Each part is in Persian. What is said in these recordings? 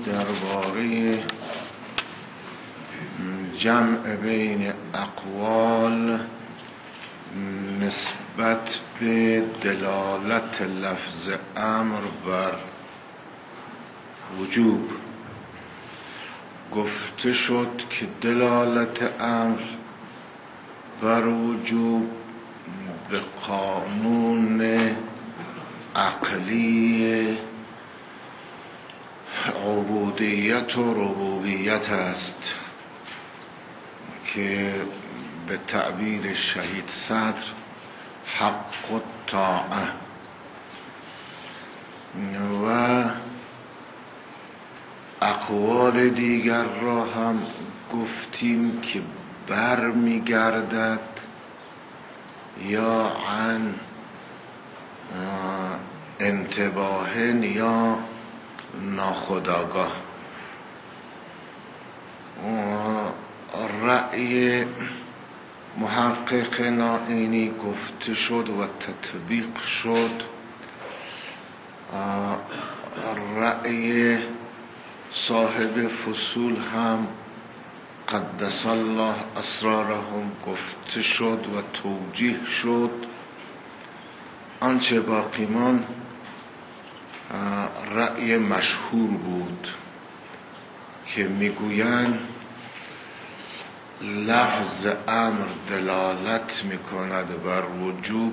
درباره جمع بین اقوال نسبت به دلالت لفظ امر بر وجوب گفته شد که دلالت امر بر وجوب به قانون عقلی عبودیت و ربوبیت است که به تعبیر شهید صدر حق الطاعه و اقوال دیگر را هم گفتیم که بر میگردد یا عن انتباه یا ناخودآگاه. رأی محقق نائینی گفته شد و تطبیق شد، رأی صاحب فصول هم قدس الله اسرارهم گفته شد و توجیه شد. آنچه باقی ماند رأی مشهور بود که میگویند لفظ امر دلالت میکند بر وجوب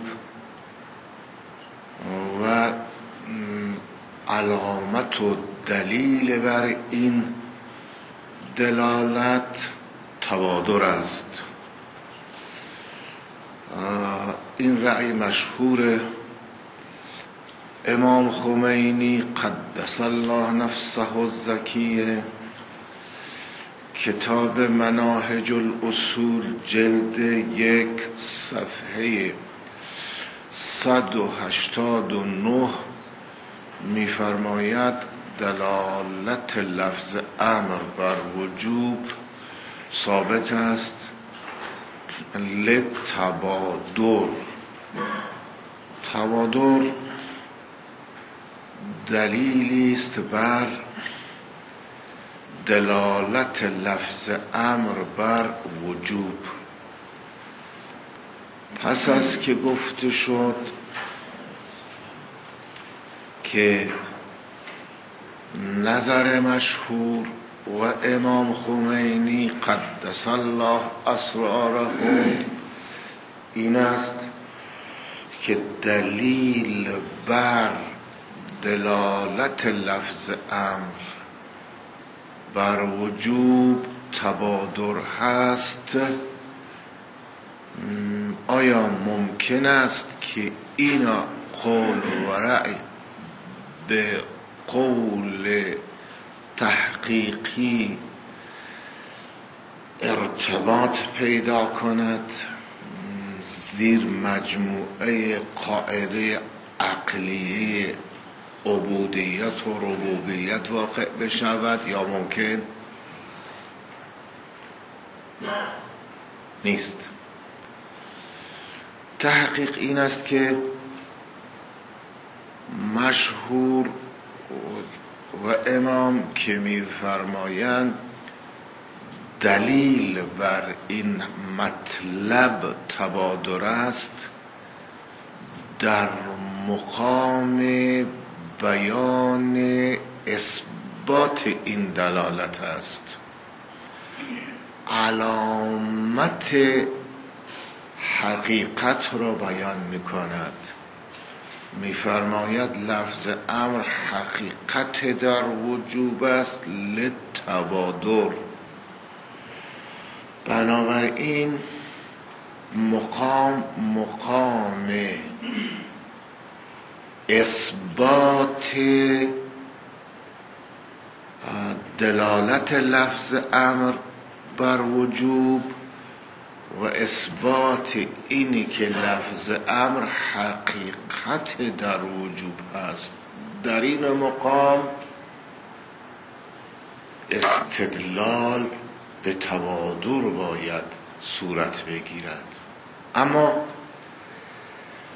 و علامت و دلیل بر این دلالت تواتر است. این رأی مشهور امام خمینی قدس الله نفسه الزکیه کتاب مناهج الاصول جلد 1 صفحه 189 می‌فرماید دلالت لفظ امر بر وجوب ثابت است للتبادر. تبادر دلیلی است بر دلالت لفظ امر بر وجوب. پس از که گفته شد که نظر مشهور و امام خمینی قدس الله اسراره این است که دلیل بر دلالت لفظ امر بر وجوب تبادر هست، آیا ممکن است که این قول و رأی به قول تحقیقی ارتباط پیدا کند، زیر مجموعه قاعده عقلیه عبودیت و ربوبیت واقع بشود یا ممکن نیست؟ تحقیق این است که مشهور و امام که می‌فرمایند دلیل بر این مطلب تبادر است در مقام بیان اثبات این دلالت است. علامت حقیقت را بیان می کند، می فرماید لفظ امر حقیقت در وجوب است للتبادر. بنابراین مقام اثبات دلالت لفظ امر بر وجوب و اثبات اینی که لفظ امر حقیقت در وجوب هست، در این مقام استدلال به تبادر باید صورت بگیرد. اما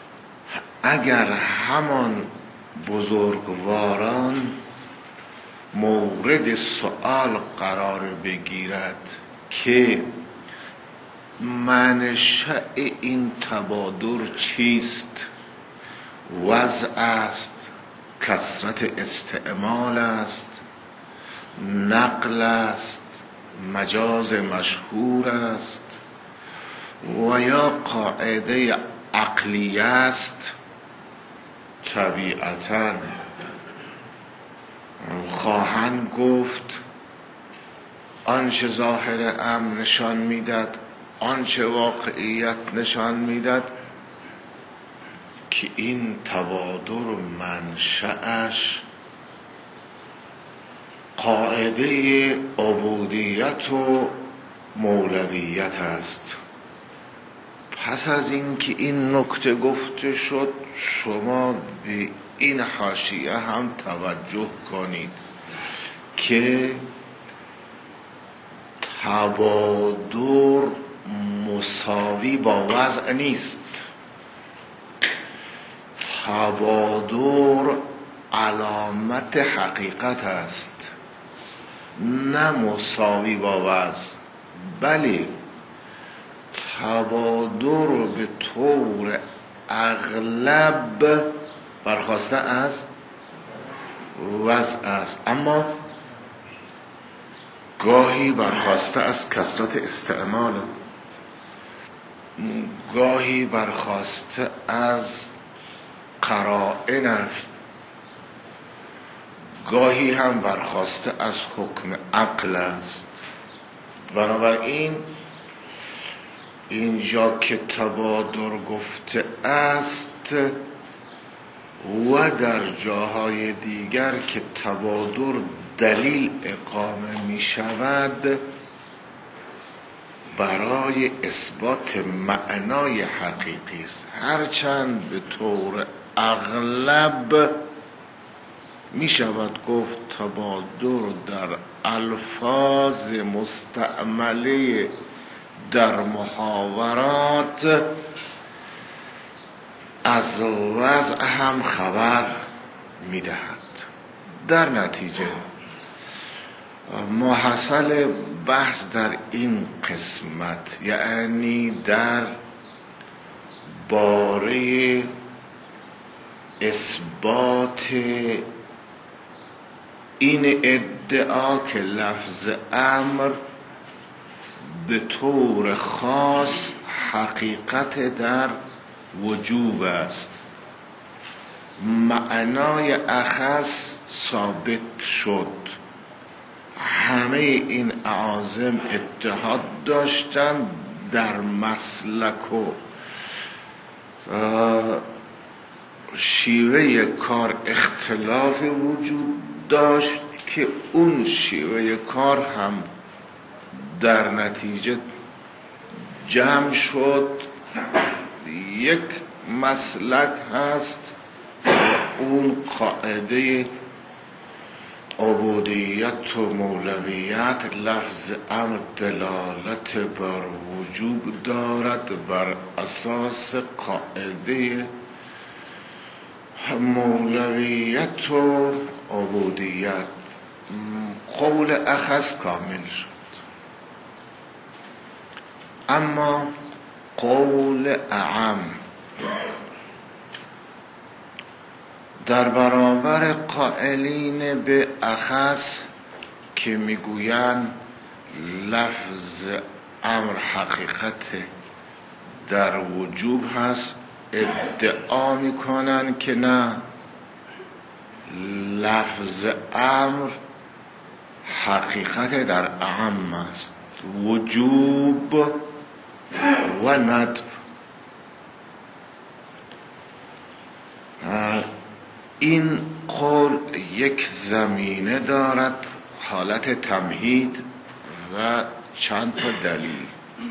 اگر همان بزرگواران مورد سؤال قرار بگیرد که منشأ این تبادر چیست؟ وضع است، کثرت استعمال است، نقل است، مجاز مشهور است و یا قاعده عقلی است. طبیعتاً خواهند گفت آنچه ظاهر امر نشان میداد، آنچه واقعیت نشان میداد که این تبادر منشأش قاعده عبودیت و مولویت است. پس از اینکه این نکته گفته شد، شما به این حاشیه هم توجه کنید که تبادر مساوی با وضع نیست. تبادر علامت حقیقت است، نه مساوی با وضع. بله، تبادر به طور اغلب برخواسته از وضع است، اما گاهی برخواسته از کثرت استعمال، گاهی برخواسته از قرائن است، گاهی هم برخواسته از حکم عقل است. بنابراین اینجا که تبادر گفته است و در جاهای دیگر که تبادر دلیل اقامه می شود برای اثبات معنای حقیقی است، هرچند به طور اغلب می شود گفت تبادر در الفاظ مستعمله در محاورات از وضع هم خبر می دهد. در نتیجه محصل بحث در این قسمت، یعنی در باره اثبات این ادعا که لفظ امر به طور خاص حقیقت در وجوب است، معنای اخص ثابت شد. همه این اعاظم اتحاد داشتن در مسلک و شیوه کار اختلاف وجود داشت که اون شیوه کار هم در نتیجه جمع شد، یک مسلک هست و اون قاعده عبودیت و مولویت. لفظ امر دلالت بر وجوب دارد بر اساس قاعده مولویت و عبودیت. قول اخص کامل شد، اما قول اعم در برابر قائلین به اخص که میگویند لفظ امر حقیقت در وجوب هست، ادعا میکنن که نه، لفظ امر حقیقت در اعم است، وجوب و ندب. این قول یک زمینه دارد، حالت تمهید و چند تا دلیل.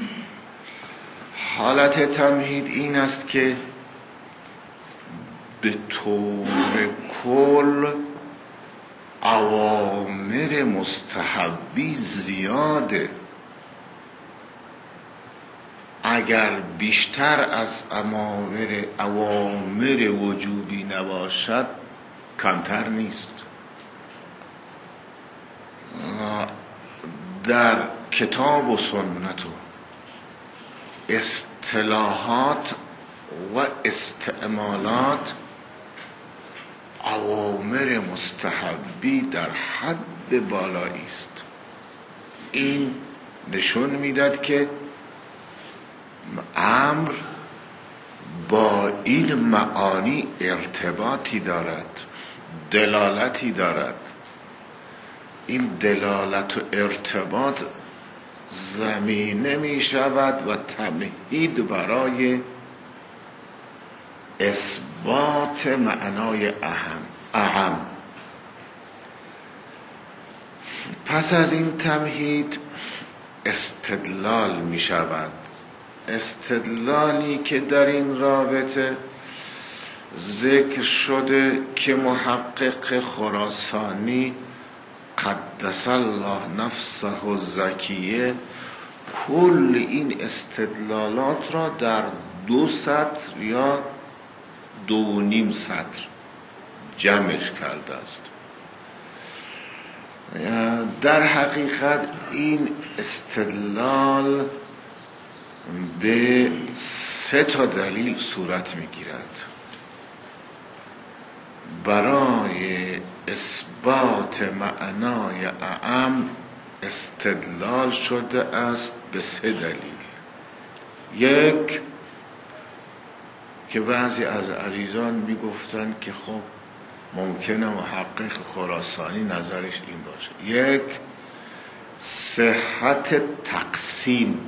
حالت تمهید این است که به طور کل اوامر مستحبی زیاده، اگر بیشتر از اوامر وجوبی نباشد کمتر نیست. در کتاب و سنت و اصطلاحات و استعمالات اوامر مستحبی در حد بالایی است. این نشون میداد که امر با این معانی ارتباطی دارد، دلالتی دارد. این دلالت و ارتباط زمینه می شود و تمهید برای اثبات معنای اهم. پس از این تمهید استدلال می شود. استدلالی که در این رابطه ذکر شده که محقق خراسانی قدس الله نفسه الزکیه کل این استدلالات را در 2 سطر یا 2.5 سطر جمعش کرده است. در حقیقت این استدلال به 3 دلیل صورت میگیرد. برای اثبات معنای اعم استدلال شده است به 3 دلیل. یک، که بعضی از عزیزان میگفتن که خب ممکنه محقق خراسانی نظرش این باشه. یک، صحت تقسیم.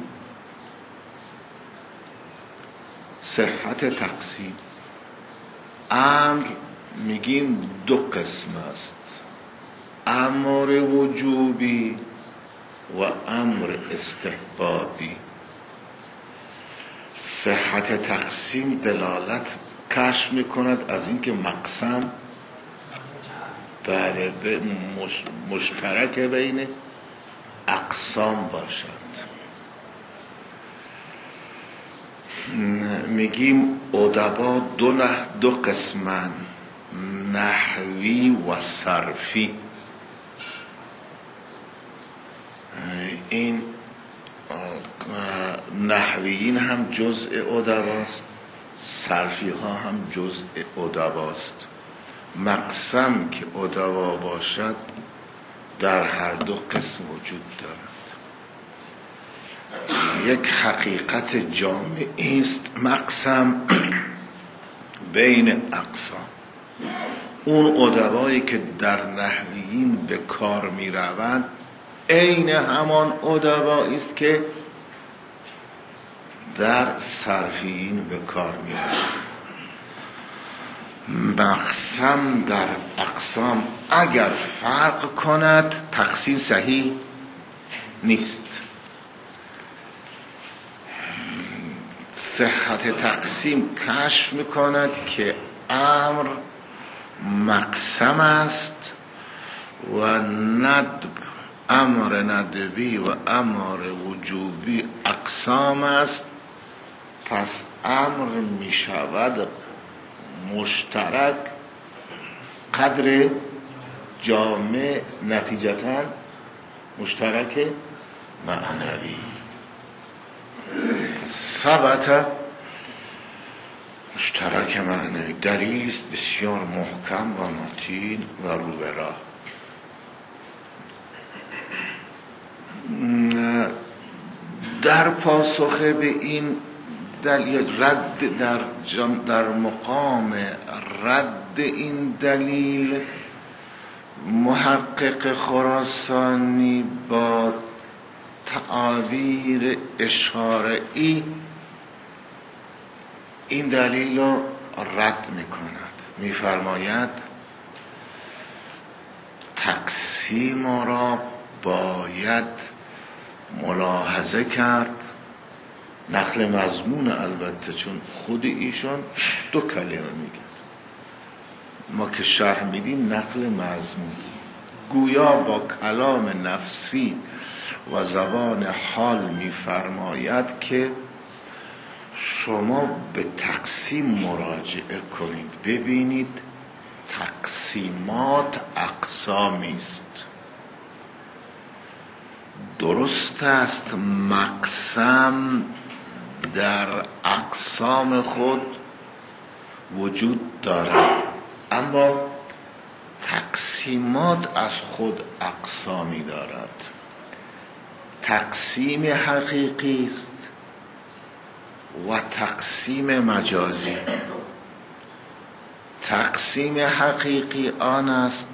امر میگیم 2 قسم است: امر وجوبی و امر استحبابی. صحت تقسیم دلالت کشف میکند از اینکه مقسم بله مشترک بین اقسام باشد. میگیم ادبا 2 قسمن: نحوی و صرفی. این نحویین هم جزء ادباست، صرفی ها هم جزء ادباست. مقسم که ادبا باشد در هر 2 قسم وجود دارد. یک حقیقت جامع است مقسم بین اقسام. اون ادبایی که در نحویین به کار می روند عین همان ادبایی است که در صرفیین به کار می روند. مقسم در اقسام اگر فرق کند تقسیم صحیح نیست. صحت تقسیم کشف میکند که امر مقسم است و امر ندبی و امر وجوبی اقسام است. پس امر میشود مشترک قدر جامع، نتیجتا مشترک معنوی. ثبت مشترک معنوی دلیل است بسیار محکم و متین و رو به راه. در پاسخ به این دلیل در مقام رد این دلیل محقق خراسانی با تعابیر اشاره‌ای این دلیل رو رد می‌کند. می‌فرماید تقسیم را باید ملاحظه کرد. نقل مضمون البته، چون خود ایشان 2 کلمه میگن، ما که شرح میدیم نقل مضمون. گویا با کلام نفسی و زبان حال میفرماید که شما به تقسیم مراجعه کنید، ببینید تقسیمات اقسامی است. درست است مقسم در اقسام خود وجود دارد، اما تقسیمات از خود اقسامی دارد. تقسیم حقیقی است و تقسیم مجازی. تقسیم حقیقی آن است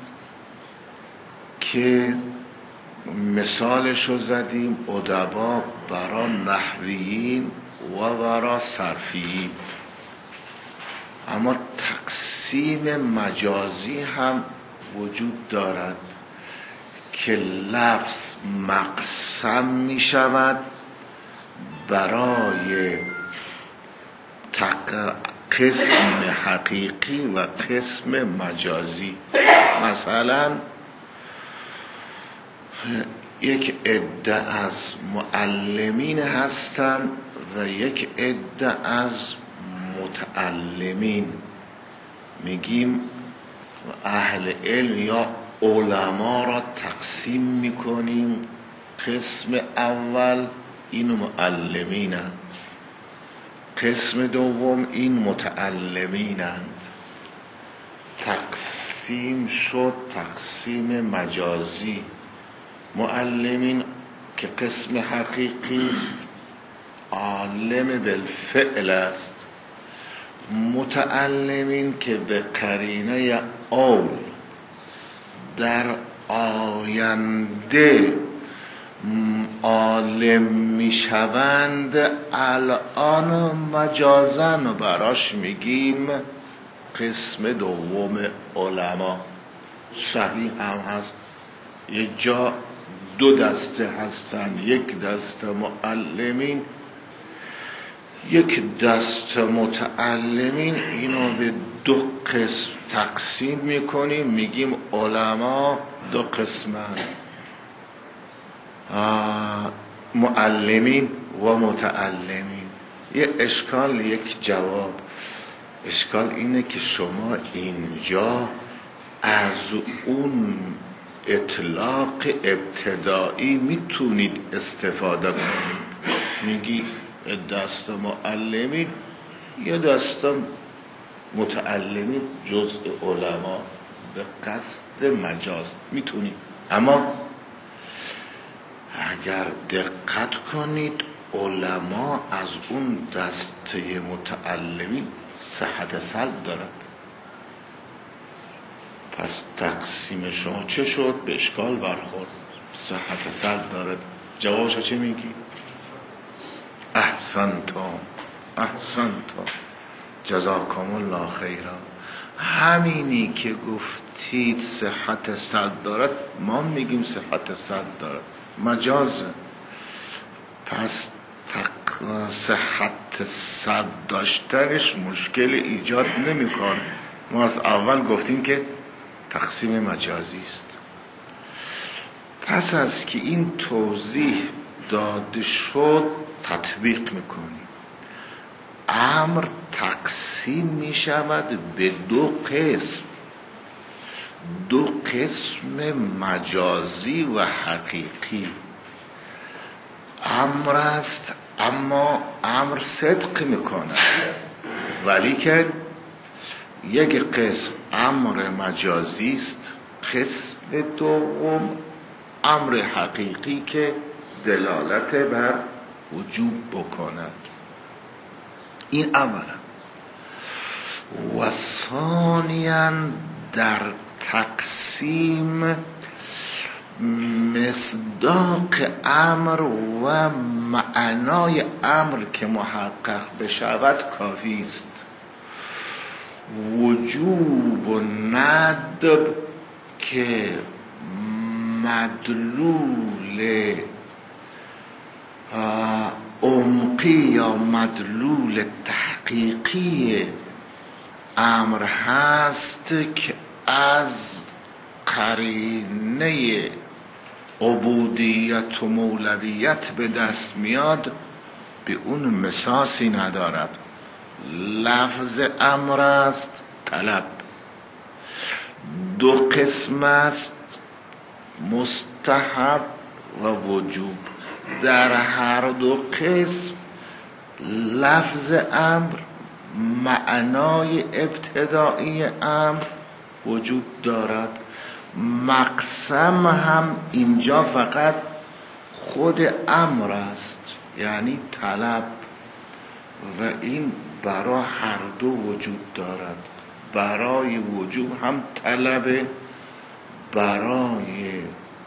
که مثالشو زدیم ادبا برا نحویین و برا صرفیین. اما تقسیم مجازی هم وجود دارد که لفظ مقسم می شود برای قسم حقیقی و قسم مجازی. مثلا یک عده از معلمین هستند و یک عده از متعلمین. میگیم اهل علم یا علما را تقسیم میکنیم. قسم اول این معلمینند، قسم دوم این متعلمینند. تقسیم شد تقسیم مجازی. معلمین که قسم حقیقی است، عالم بالفعل است. متعلمین که به قرینه اول در آینده عالم میشوند، الان مجازن براش میگیم قسم دوم علما. صحیح هم هست، یک جا دو دسته هستن، یک دسته معلمین، یک دسته متعلمین. اینو به دو قسم تقسیم میکنیم، میگیم علما دو قسمن، معلمین و متعلمین. یه اشکال یک جواب. اشکال اینه که شما اینجا از اون اطلاق ابتدایی میتونید استفاده کنید. میگی دست معلمین یه دست متعلمین جزء علما به قصد مجاز میتونید. اما اگر دقت کنید علما از اون دسته متعلمین صحت سلب دارد. پس تقسیم شما چه شد؟ به اشکال برخورد. صحت سلب دارد. جوابش چه میگی؟ احسنتم جزاکم الله خیرا. همینی که گفتید صحت سلب دارد، ما میگیم صحت سلب دارد، مجازه. پس صحت سلب داشتنش مشکل ایجاد نمیکنه. ما از اول گفتیم که تقسیم مجازی است. پس از که این توضیح داده شد تطبیق میکنیم. امر تقسیم میشود به دو قسم، دو قسم مجازی و حقیقی. امر است، اما امر صدق میکنه، ولی که یک قسم امر مجازی است، قسم دوم امر حقیقی که دلالت بر وجوب بکند. این اولا. و ثانیاً در تقسیم مصداق امر و معنای امر که محقق بشود کافی است. وجوب و ندب که مدلول عمقی یا مدلول تحقیقی امر هست که از قرینه عبودیت و مولویت به دست میاد، به اون مساسی ندارد. لفظ امر است طلب، دو قسم است، مستحب و وجوب، در هر دو قسم لفظ امر معنای ابتدایی امر وجود دارد. مقسم هم اینجا فقط خود امر است، یعنی طلب، و این برای هر دو وجود دارد. برای وجوب هم طلب، برای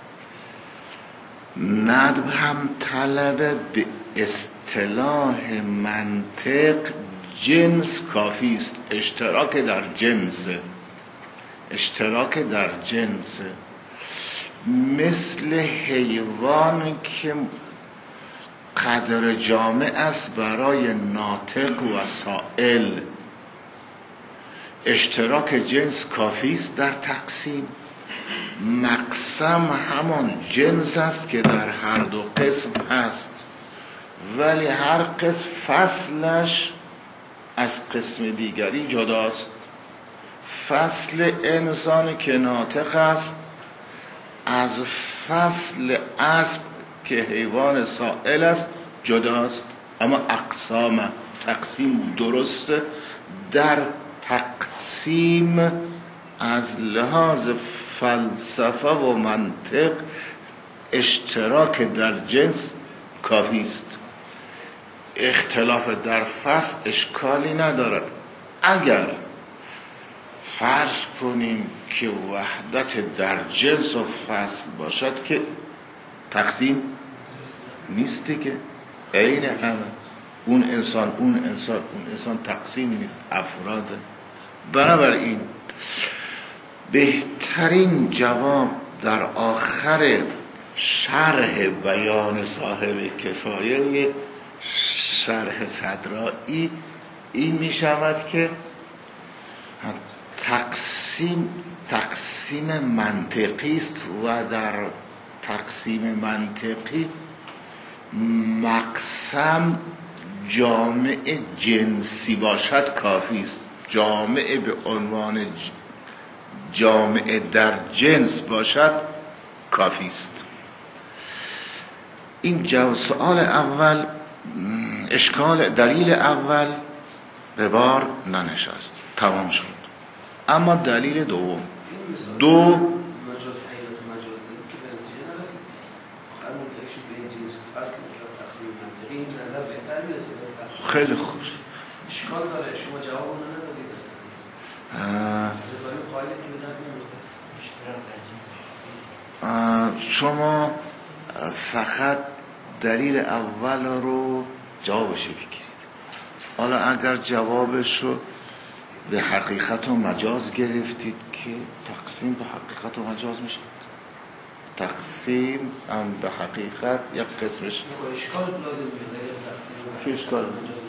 ندب هم طلب. به اصطلاح منطق جنس کافی است. اشتراک در جنس، مثل حیوان که قدر جامع است برای ناطق و سائل. اشتراک جنس کافی است در تقسیم. مقسم همان جنس است که در هر دو قسم هست، ولی هر قسم فصلش از قسم دیگری جداست. فصل انسان که ناطق است از فصل اسب که حیوان سائل است جداست. اما تقسیم درسته. در تقسیم از لحاظ فلسفه و منطق اشتراک در جنس کافی است. اختلاف در فصل اشکالی ندارد. اگر فرض کنیم که وحدت در جنس و فصل باشد که تقسیم نیستی، که عین همه، اون انسان تقسیم نیست، افراده. بنابراین بهترین جواب در آخر شرح بیان صاحب کفایه، شرح صدرائی، این می شود که تقسیم منطقی است و در تقسیم منطقی مقسم جامع جنسی باشد کافی است. جامع به عنوان جامع در جنس باشد کافی است. این سؤال اول، دلیل اول به بار ننشست، تمام شد. اما دلیل دوم، خیلی خوب، اشکال داره. شما جواب اون ندادید اصلا. شما فقط دلیل اول رو جوابش بگیرید. حالا اگر جوابش رو به حقیقت و مجاز گرفتید که تقسیم به حقیقت و مجاز میشه. تقسیم هم به حقیقت یک قسمش اشکال لازم میاد. چه اشکال؟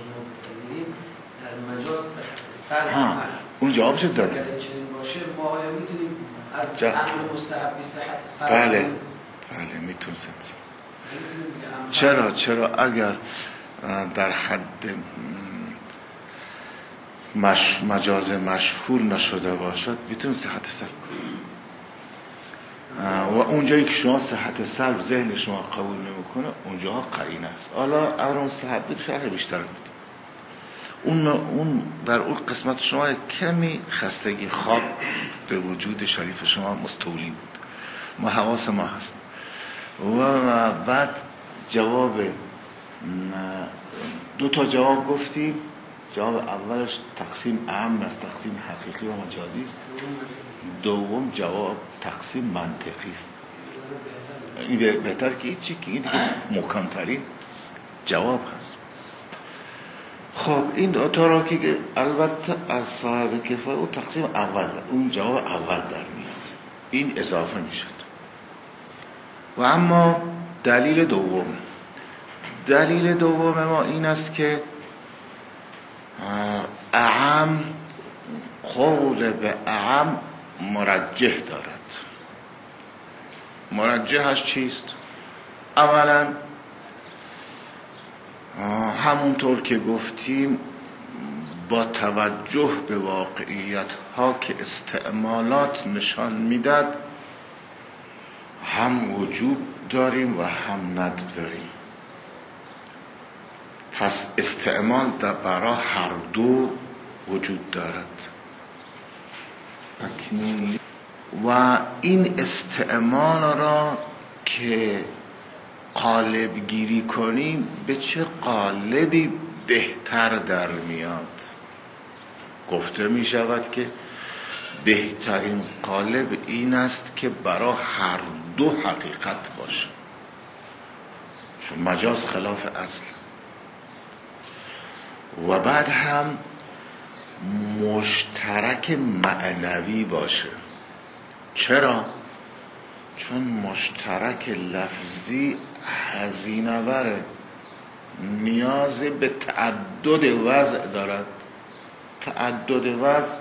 در مجاز صحت سلب هست. اون جوابش داد. اگر چنین باشه ما میتونیم از امر مستحب صحت سلب. بله میتونیم. چرا اگر در حد مجاز مشهور نشده باشد میتونیم صحت سلب کنیم. و اونجایی که شما صحت سلب ذهن شما قبول نمیکنه اونجاها قرینه است. حالا امر مستحب شرح بیشتر میده. اون در اون قسمت شما کمی خستگی خواب به وجود شریف شما مستولی بود. ما حواس ما هست. و بعد جواب دو تا جواب گفتیم. جواب اولش تقسیم اعم است، تقسیم حقیقی و مجازی است. دوم جواب تقسیم منطقی است. این بهتر که هیچی، که این محکم‌ترین جواب هست. خب این دو تا را که البته از صاحب کفایه او تقسیم اول اون جواب اول در میاد، این اضافه میشد. و اما دلیل دوم ما این است که اعم، قول به اعم مرجح دارد. مرجحش چیست؟ اولا همونطور که گفتیم با توجه به واقعیت ها که استعمالات نشان میداد، هم وجوب داریم و هم ندب داریم. پس استعمال برای هر دو وجود دارد. و این استعمال را که قالب گیری کنیم به چه قالبی بهتر در میاد؟ گفته می شود که بهترین قالب این است که برای هر دو حقیقت باشه، چون مجاز خلاف اصل. و بعد هم مشترک معنوی باشه. چرا؟ چون مشترک لفظی هزینه بره، نیاز به تعدد وضع دارد. تعدد وضع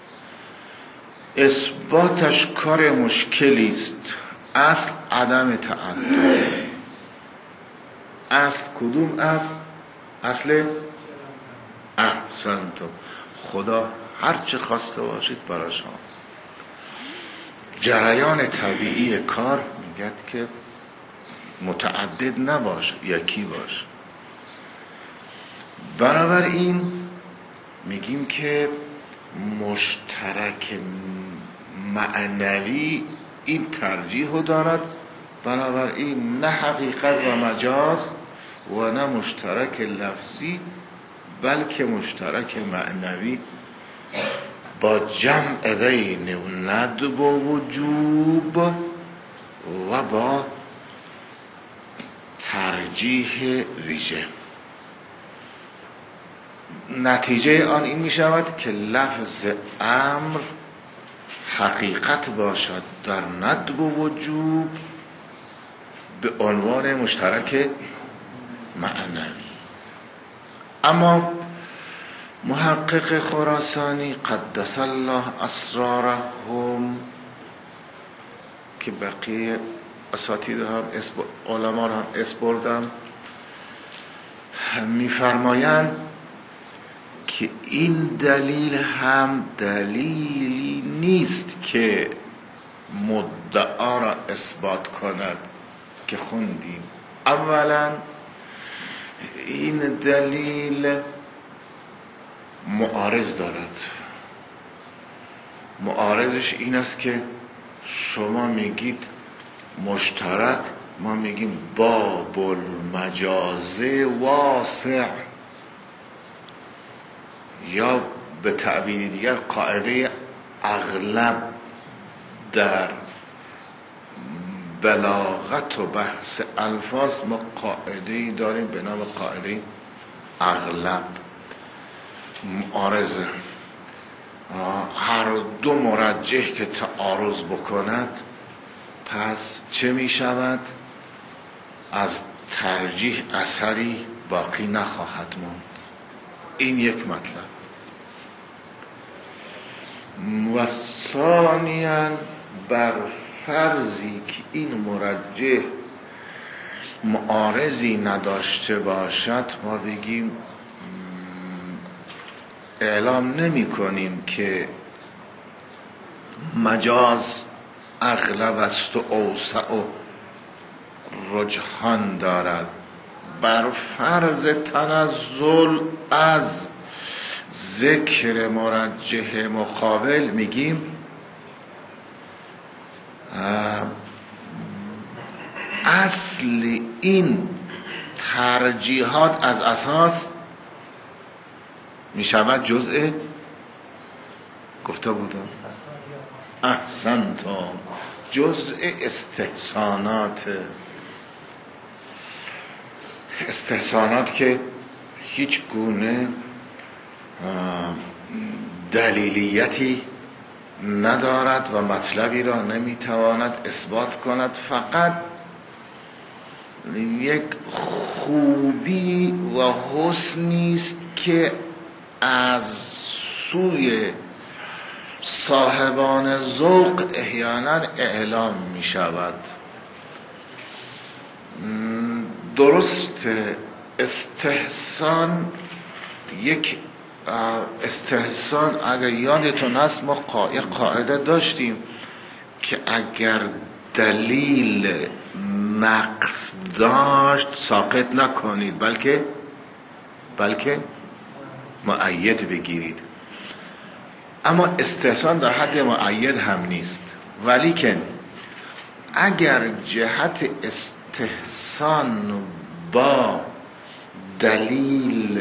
اثباتش کار مشکلی است. اصل عدم تعدد. اصل کدوم اصل؟ اصل احسنتم. خدا هر چه خواسته باشید برای شما. جریان طبیعی کار میگد که متعدد نباشه، یکی باشه. بنابراین میگیم که مشترک معنوی این ترجیح دارد. بنابراین نه حقیقت و مجاز و نه مشترک لفظی، بلکه مشترک معنوی با جمع بین ندب و وجوب و با ترجیح ویژه. نتیجه آن این می شود که لفظ امر حقیقت باشد در ندب و وجوب به عنوان مشترک معنوی. اما محقق خراسانی قدس الله اسرارهم که بقیه اساتید هم علما هم اسپردم میفرمایند که این دلیل هم دلیلی نیست که مدعا را اثبات کند که خوندیم. اولا این دلیل معارض دارد. معارضش این است که شما میگید مشترک، ما میگیم باب المجاز واسع، یا به تعبیر دیگر قاعده اغلب در بلاغت و بحث الفاظ ما قاعده‌ای داریم به نام قاعده اغلب. معارضه هر دو مرجح که تعارض بکند پس چه می شود؟ از ترجیح اثری باقی نخواهد ماند. این یک مطلب. و ثانیاً بر فرضی که این مرجح معارضی نداشته باشد ما بگیم اعلام نمی کنیم که مجاز اغلب است و اوسع و رجحان دارد. بر فرض تنزل از ذکر مرجح مقابل میگیم اصل این ترجیحات از اساس می شود جزء گفته بودم احسنتم جزء استحسانات که هیچ گونه دلیلیتی ندارد و مطلبی را نمیتواند اثبات کند، فقط یک خوبی و حسنی است که از سوی صاحبان ذوق احیانا اعلام می شود. درست استحسان یک استحسان اگر یادتون هست ما قاعده داشتیم که اگر دلیل نقص داشت ساقط نکنید، بلکه مؤید بگیرید. اما استحسان در حد مؤید هم نیست، ولیکن اگر جهت استحسان با دلیل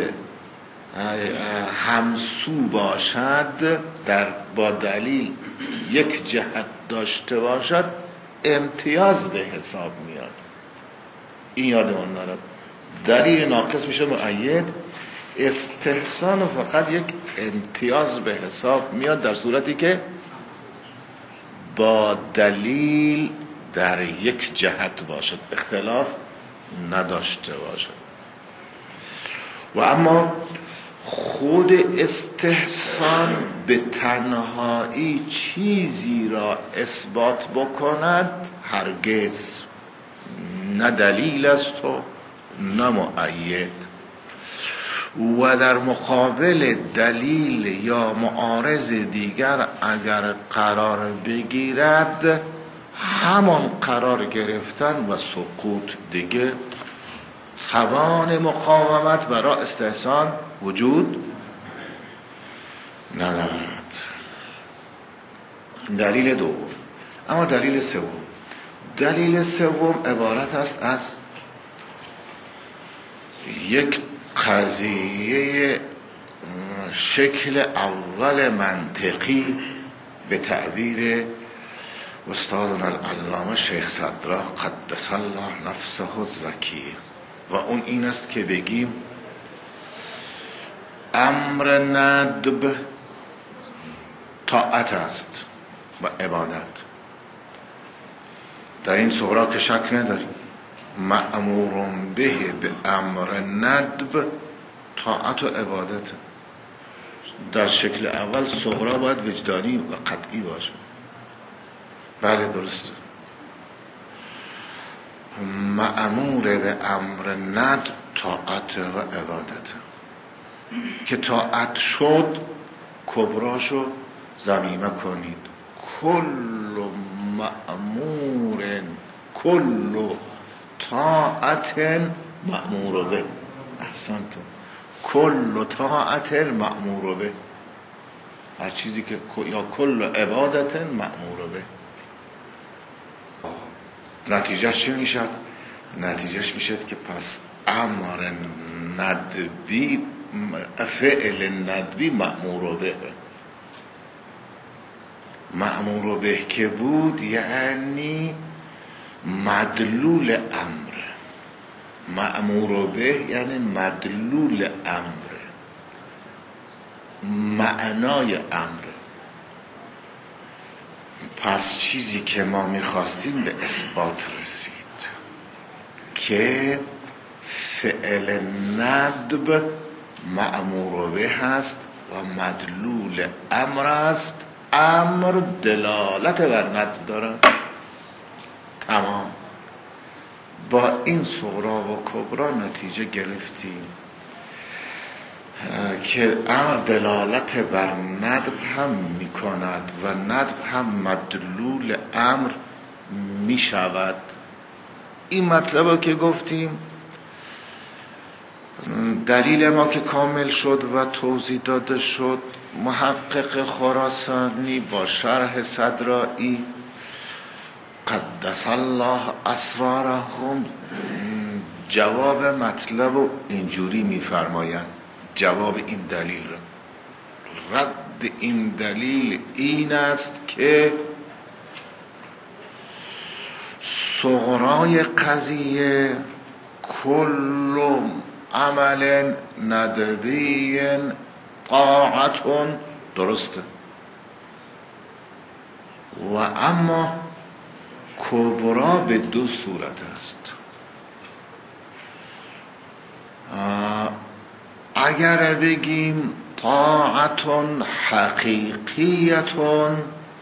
همسو باشد، با دلیل یک جهت داشته باشد، امتیاز به حساب میاد. این یادمان دارد دلیل ناقص میشه مؤید، استحسان فقط یک امتیاز به حساب میاد در صورتی که با دلیل در یک جهت باشد، اختلاف نداشته باشد. و اما خود استحسان به تنهایی چیزی را اثبات بکند هرگز، نه دلیل است و نه مؤید. و در مقابل دلیل یا معارض دیگر اگر قرار بگیرد، همان قرار گرفتن و سقوط دیگه توان مقاومت برای استحسان وجود ندارد. دلیل دوم. اما دلیل سوم عبارت است از یک قضیه شکل اول منطقی به تعبیر استادنا العلامه شیخ صدرا قدس الله نفسه الزکی، و اون این است که بگیم امر ندب طاعت است و عبادت. در این صغرا که شک نداریم، مأمور به امر ندب طاعت و عبادت. در شکل اول صغرا باید وجدانی و قطعی باشه. بله درسته، مأمور به امر ندب طاعت و عبادت. که طاعت شد کبراشو ضمیمه کنید. کل مأمور کل طاعت مأمور به. احسنتم. کل طاعت مأمور به، هر چیزی که یا کل عبادت مأمور به. نتیجهش چی میشد؟ نتیجهش میشد که پس امر ندبی، فعل ندبی مأمور به. مأمور به که بود یعنی مدلول امر. مأمور به یعنی مدلول امر، معنای امر. پس چیزی که ما میخواستیم به اثبات رسید که فعل ندب مأمور به هست و مدلول امر است. امر دلالت بر ندب دارد. تمام. با این صغرا و کبرا نتیجه گرفتیم که امر دلالت بر ندب هم می کند و ندب هم مدلول امر می شود. این مطلب که گفتیم دلیل ما که کامل شد و توضیح داده شد، محقق خراسانی با شرح صدرائی قدس الله اسرارهم جواب مطلب و اینجوری میفرمایند. جواب این دلیل را، رد این دلیل این است که صغرای قضیه کل عمل ندبی طاعتون درسته، و اما کبرا به دو صورت است. اگر بگیم طاعتون حقیقیتون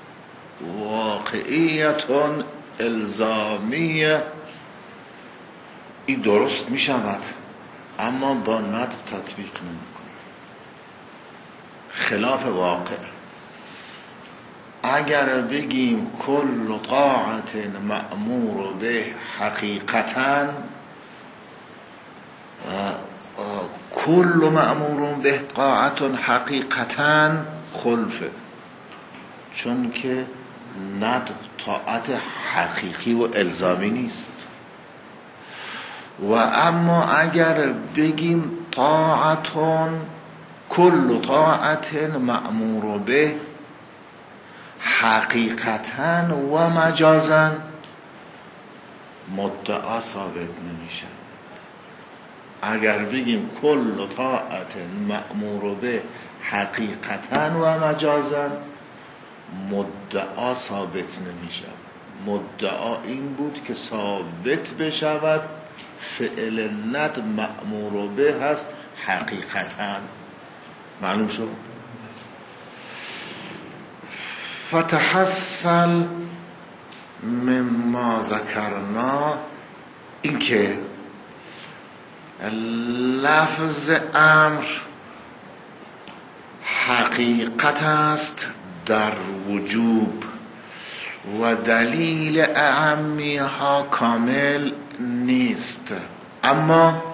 واقعیتون الزامیه، این درست می شود، اما با ندب تطبیق نمی کنه، خلاف واقع. اگر بگیم کل طاعت مأمور به حقیقتاً، کل مأمور به طاعت حقیقتاً خلفه، چون که ند طاعت حقیقی و الزامی نیست. و اما اگر بگیم طاعتون کل طاعت مأمور به حقیقتاً و مجازاً، مدعا ثابت نمی شود. اگر بگیم کل طاعت مأمور به حقیقتاً و مجازاً، مدعا ثابت نمی شود. مدعا این بود که ثابت بشود فعل ند مأمور به هست حقیقتاً. معلوم شد؟ فتحصل مما ذکرنا، این که لفظ امر حقیقت است در وجوب و دلیل اعمی ها کامل نیست. اما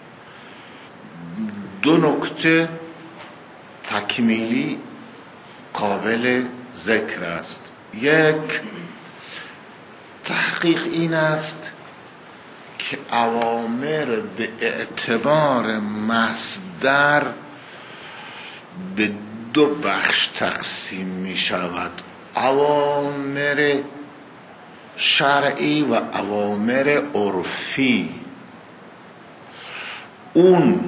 دو نکته تکمیلی قابل ذکر است. یک، تحقیق این است که اوامر به اعتبار مصدر به دو بخش تقسیم می شود: اوامر شرعی و اوامر عرفی. اون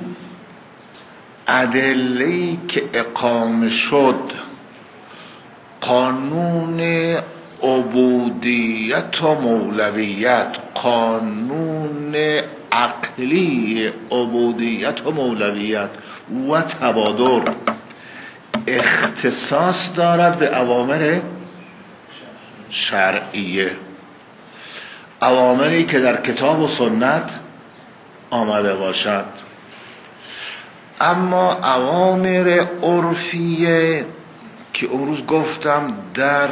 ادله‌ای که اقامه شد، قانون عبودیت و مولویت، قانون عقلی عبودیت و مولویت و تبادر، اختصاص دارد به اوامر شرعیه، اوامری که در کتاب و سنت آمده باشد. اما اوامر عرفیه که اون روز گفتم در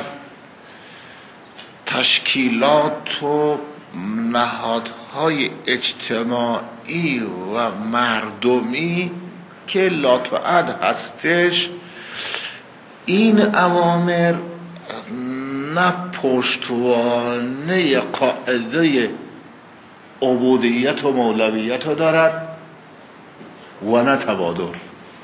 تشکیلات و نهادهای اجتماعی و مردمی که لاتوعد هستش، این اوامر نه پشتوانه قاعده عبودیت و مولویت رو دارد و نه تبادل.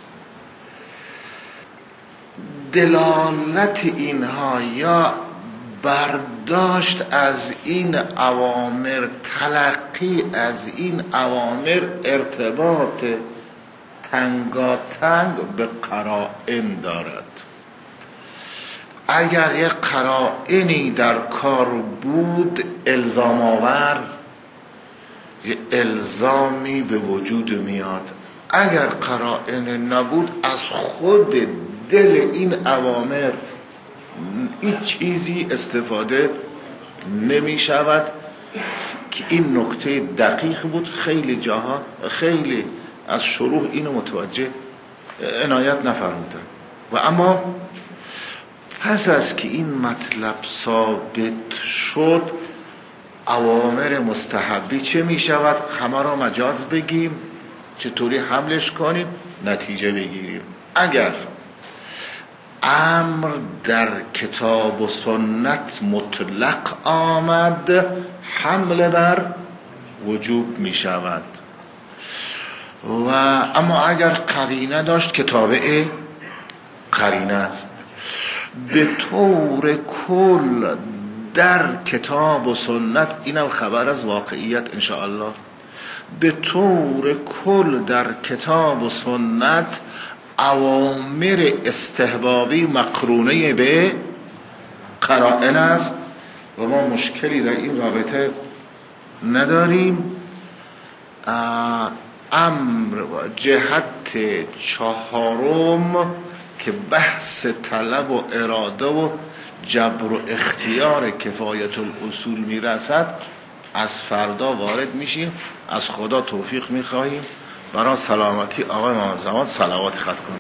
دلالت اینها یا برداشت از این اوامر، تلقی از این اوامر، ارتباط تنگاتنگ به قرائن دارد. اگر یک قرائنی در کار بود، الزام آور، یه الزامی به وجود میاد. اگر قرائن نبود، از خود دل این اوامر این چیزی استفاده نمی شود. که این نکته دقیق بود. خیلی جاها، خیلی از شروع اینو متوجه عنایت نفرمودن. و اما پس از که این مطلب ثابت شد، اوامر مستحبی چه می شود؟ همه را مجاز بگیم، چطوری حملش کنیم، نتیجه بگیریم. اگر امر در کتاب و سنت مطلق آمد، حمل بر وجوب می شود. و اما اگر قرینه داشت که تابع قرینه است. به طور کل در کتاب و سنت، اینم خبر از واقعیت انشاءالله، به طور کل در کتاب و سنت اوامر استحبابی مقرونه به قرائن است و ما مشکلی در این رابطه نداریم. امر و جهت چهارم که بحث طلب و اراده و جبر و اختیار کفایت الاصول میرسد، از فردا وارد میشیم. از خدا توفیق میخواهیم برای سلامتی آقای محمد زمان صلوات ختم کنیم.